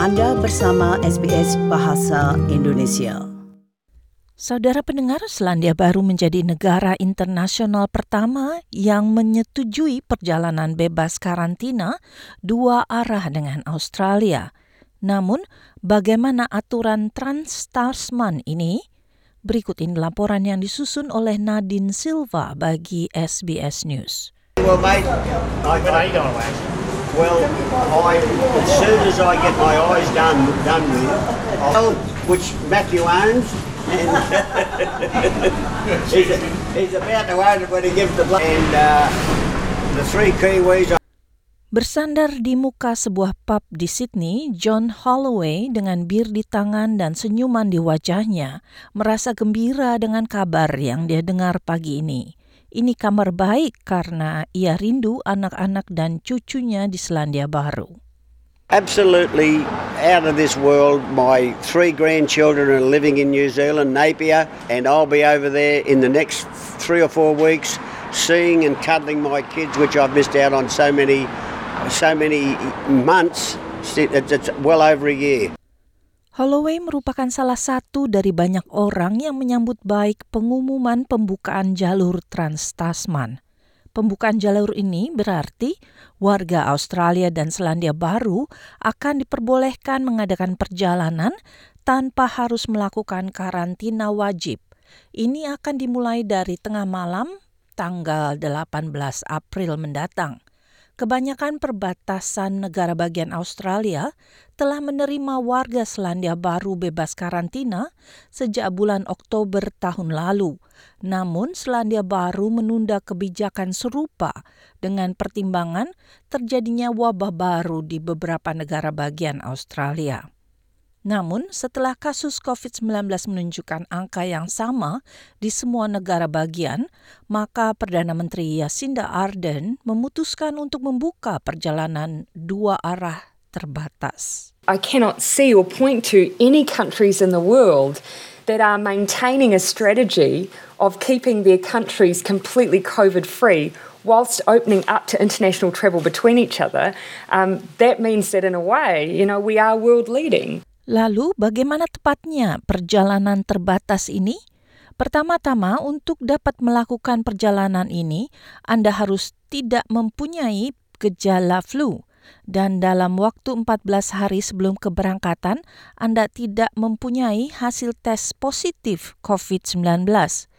Anda bersama SBS Bahasa Indonesia. Saudara pendengar, Selandia Baru menjadi negara internasional pertama yang menyetujui perjalanan bebas karantina 2 arah dengan Australia. Namun, bagaimana aturan Trans-Tasman ini? Berikut ini laporan yang disusun oleh Nadine Silva bagi SBS News. Well, mate, as soon as I get my eyes done with, which Matthew owns, and he's about to own it when he gives the blood. And the 3 Kiwis. Bersandar di muka sebuah pub di Sydney, John Holloway dengan bir di tangan dan senyuman di wajahnya merasa gembira dengan kabar yang dia dengar pagi ini. Ini kabar baik karena ia rindu anak-anak dan cucunya di Selandia Baru. Absolutely out of this world. My 3 grandchildren are living in New Zealand, Napier, and I'll be over there in the next 3 or 4 weeks seeing and cuddling my kids, which I've missed out on so many months. It's well over a year. Holloway merupakan salah satu dari banyak orang yang menyambut baik pengumuman pembukaan jalur Trans-Tasman. Pembukaan jalur ini berarti warga Australia dan Selandia Baru akan diperbolehkan mengadakan perjalanan tanpa harus melakukan karantina wajib. Ini akan dimulai dari tengah malam tanggal 18 April mendatang. Kebanyakan perbatasan negara bagian Australia telah menerima warga Selandia Baru bebas karantina sejak bulan Oktober tahun lalu. Namun, Selandia Baru menunda kebijakan serupa dengan pertimbangan terjadinya wabah baru di beberapa negara bagian Australia. Namun, setelah kasus COVID-19 menunjukkan angka yang sama di semua negara bagian, maka Perdana Menteri Jacinda Ardern memutuskan untuk membuka perjalanan 2 arah terbatas. I cannot see or point to any countries in the world that are maintaining a strategy of keeping their countries completely COVID-free whilst opening up to international travel between each other. That means that in a way, we are world leading. Lalu, bagaimana tepatnya perjalanan terbatas ini? Pertama-tama, untuk dapat melakukan perjalanan ini, Anda harus tidak mempunyai gejala flu. Dan dalam waktu 14 hari sebelum keberangkatan, Anda tidak mempunyai hasil tes positif COVID-19.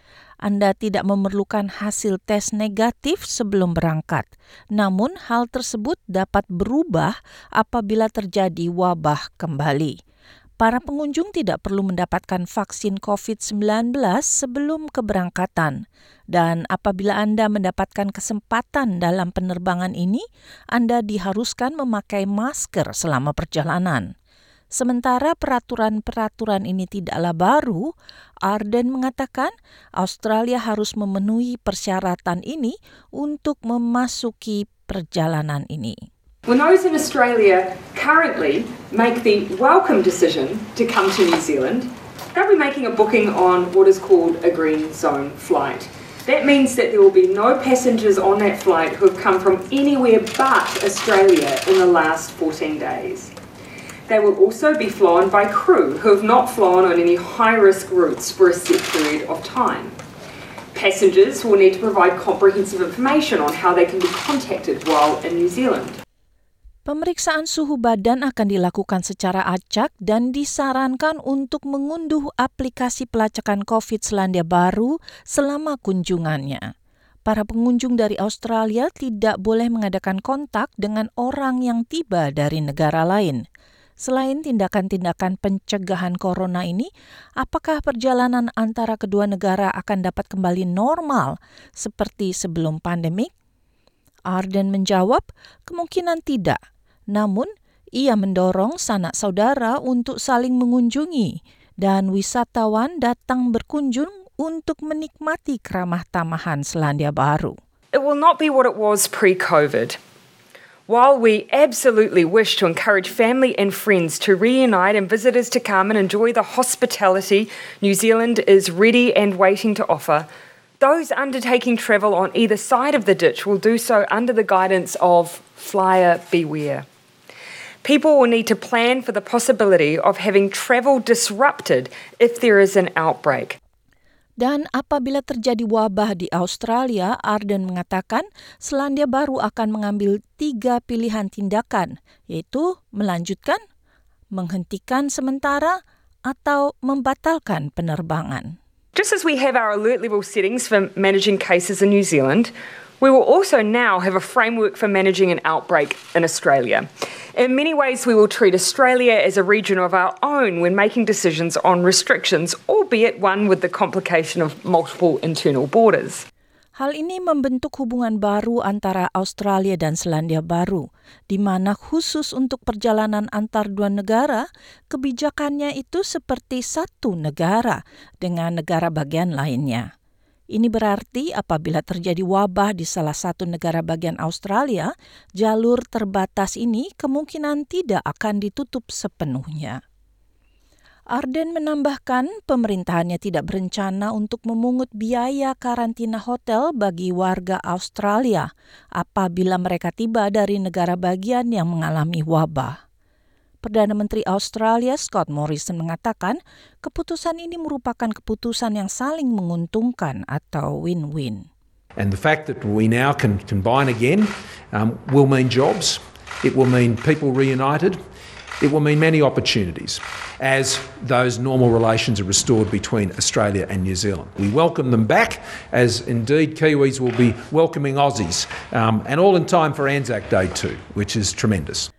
Anda tidak memerlukan hasil tes negatif sebelum berangkat. Namun, hal tersebut dapat berubah apabila terjadi wabah kembali. Para pengunjung tidak perlu mendapatkan vaksin COVID-19 sebelum keberangkatan. Dan apabila Anda mendapatkan kesempatan dalam penerbangan ini, Anda diharuskan memakai masker selama perjalanan. Sementara peraturan-peraturan ini tidaklah baru, Ardern mengatakan Australia harus memenuhi persyaratan ini untuk memasuki perjalanan ini. When those in Australia currently make the welcome decision to come to New Zealand, they'll be making a booking on what is called a green zone flight. That means that there will be no passengers on that flight who have come from anywhere but Australia in the last 14 days. They will also be flown by crew who have not flown on any high-risk routes for a set period of time. Passengers will need to provide comprehensive information on how they can be contacted while in New Zealand. Pemeriksaan suhu badan akan dilakukan secara acak dan disarankan untuk mengunduh aplikasi pelacakan COVID Selandia Baru selama kunjungannya. Para pengunjung dari Australia tidak boleh mengadakan kontak dengan orang yang tiba dari negara lain. Selain tindakan-tindakan pencegahan corona ini, apakah perjalanan antara kedua negara akan dapat kembali normal seperti sebelum pandemik? Ardern menjawab, kemungkinan tidak. Namun, ia mendorong sanak saudara untuk saling mengunjungi dan wisatawan datang berkunjung untuk menikmati keramah tamahan Selandia Baru. It will not be what it was pre-COVID. While we absolutely wish to encourage family and friends to reunite and visitors to come and enjoy the hospitality New Zealand is ready and waiting to offer, those undertaking travel on either side of the ditch will do so under the guidance of flyer beware. People will need to plan for the possibility of having travel disrupted if there is an outbreak. Dan apabila terjadi wabah di Australia, Ardern mengatakan Selandia Baru akan mengambil 3 pilihan tindakan, yaitu melanjutkan, menghentikan sementara, atau membatalkan penerbangan. Just as we have our alert level settings for managing cases in New Zealand, we will also now have a framework for managing an outbreak in Australia. In many ways, we will treat Australia as a region of our own when making decisions on restrictions, albeit one with the complication of multiple internal borders. Hal ini membentuk hubungan baru antara Australia dan Selandia Baru, di mana khusus untuk perjalanan antar dua negara, kebijakannya itu seperti satu negara dengan negara bagian lainnya. Ini berarti apabila terjadi wabah di salah satu negara bagian Australia, jalur terbatas ini kemungkinan tidak akan ditutup sepenuhnya. Ardern menambahkan pemerintahannya tidak berencana untuk memungut biaya karantina hotel bagi warga Australia apabila mereka tiba dari negara bagian yang mengalami wabah. Perdana Menteri Australia Scott Morrison mengatakan keputusan ini merupakan keputusan yang saling menguntungkan atau win-win. And the fact that we now can combine again will mean jobs, it will mean people reunited, it will mean many opportunities as those normal relations are restored between Australia and New Zealand. We welcome them back, as indeed Kiwis will be welcoming Aussies, and all in time for Anzac Day too, which is tremendous.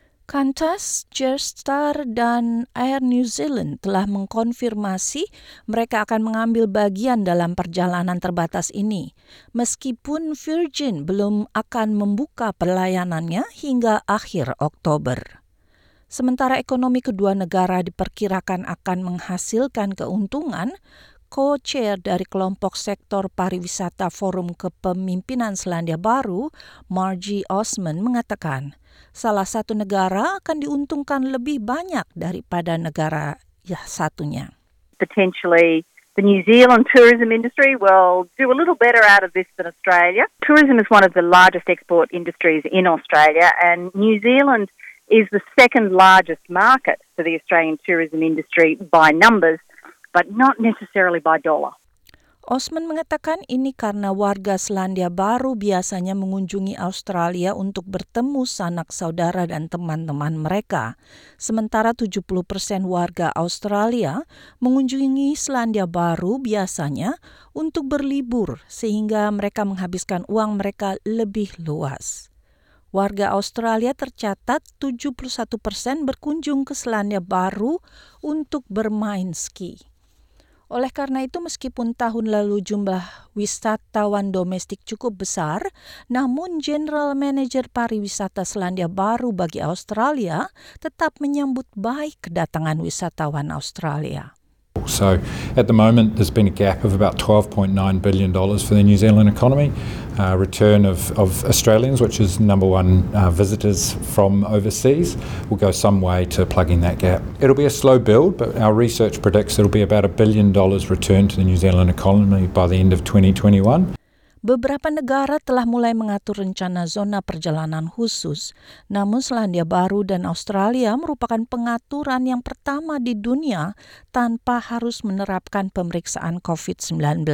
Qantas, Jetstar, dan Air New Zealand telah mengkonfirmasi mereka akan mengambil bagian dalam perjalanan terbatas ini, meskipun Virgin belum akan membuka pelayanannya hingga akhir Oktober. Sementara ekonomi kedua negara diperkirakan akan menghasilkan keuntungan, co-chair dari kelompok sektor pariwisata Forum Kepemimpinan Selandia Baru, Margie Osman, mengatakan salah satu negara akan diuntungkan lebih banyak daripada negara satunya. Potentially, the New Zealand tourism industry will do a little better out of this than Australia. Tourism is one of the largest export industries in Australia, and New Zealand is the second largest market for the Australian tourism industry by numbers, but not necessarily by dollar. Osman mengatakan ini karena warga Selandia Baru biasanya mengunjungi Australia untuk bertemu sanak saudara dan teman-teman mereka. Sementara 70% warga Australia mengunjungi Selandia Baru biasanya untuk berlibur sehingga mereka menghabiskan uang mereka lebih luas. Warga Australia tercatat 71% berkunjung ke Selandia Baru untuk bermain ski. Oleh karena itu, meskipun tahun lalu jumlah wisatawan domestik cukup besar, namun General Manager Pariwisata Selandia Baru bagi Australia tetap menyambut baik kedatangan wisatawan Australia. So at the moment there's been a gap of about $12.9 billion for the New Zealand economy. Return of Australians, which is number one visitors from overseas, will go some way to plugging that gap. It'll be a slow build, but our research predicts it'll be about $1 billion return to the New Zealand economy by the end of 2021. Beberapa negara telah mulai mengatur rencana zona perjalanan khusus, namun Selandia Baru dan Australia merupakan pengaturan yang pertama di dunia tanpa harus menerapkan pemeriksaan COVID-19.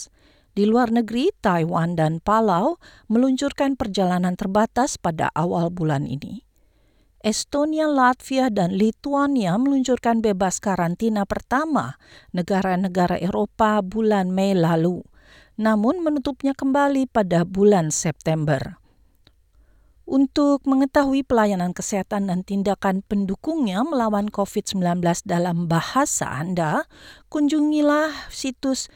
Di luar negeri, Taiwan dan Palau meluncurkan perjalanan terbatas pada awal bulan ini. Estonia, Latvia, dan Lithuania meluncurkan bebas karantina pertama negara-negara Eropa bulan Mei lalu, namun menutupnya kembali pada bulan September. Untuk mengetahui pelayanan kesehatan dan tindakan pendukungnya melawan COVID-19 dalam bahasa Anda, kunjungilah situs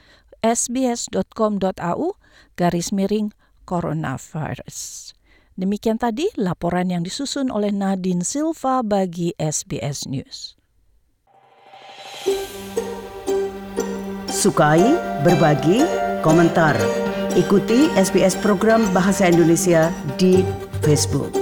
sbs.com.au/coronavirus. Demikian tadi laporan yang disusun oleh Nadine Silva bagi SBS News. Sukai, berbagi, komentar. Ikuti SBS program Bahasa Indonesia di Facebook.